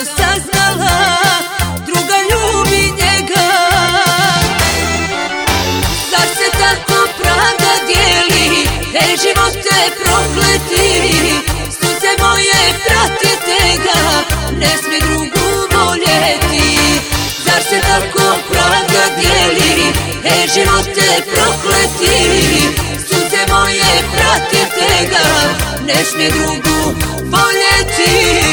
saznala, druga ljubi njega. Zar se tako pravda dijeli, živote prokleti? Sunce moje, pratite ga, ne smije drugu voljeti. Zar se tako pravda dijeli, živote prokleti? Sunce moje, pratite ga, ne smije drugu voljeti.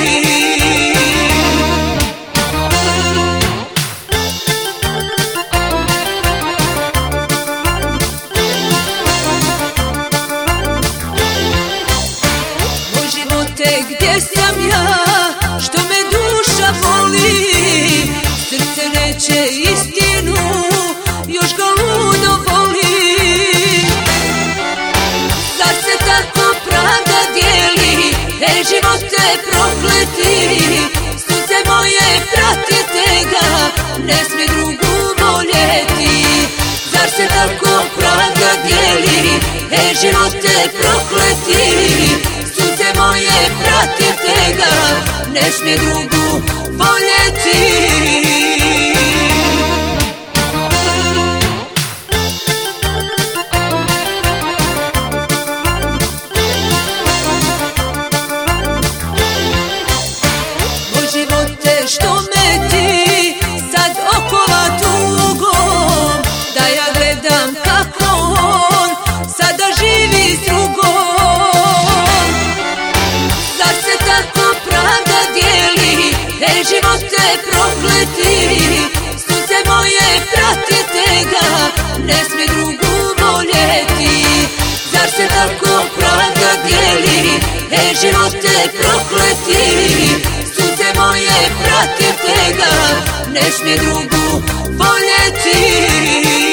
Gdje sam ja, što me duša voli, srce neće istinu, još ga ludo voli. Zar se tako pravda dijeli, živote prokleti? Sunce moje, pratite ga, ne smije drugu voljeti. Zar se tako pravda dijeli, živote prokleti? Sunce moje, pratite ga, ne smije drugu voljeti. Moj živote, što me ti sad okova tugom, da ja gledam kako on sada živi s drugom. Živote prokleti, sunce moje, pratite ga, ne smije drugu voljeti. Zar se tako pravda dijeli, živote prokleti? Sunce moje, pratite ga, ne smije drugu voljeti.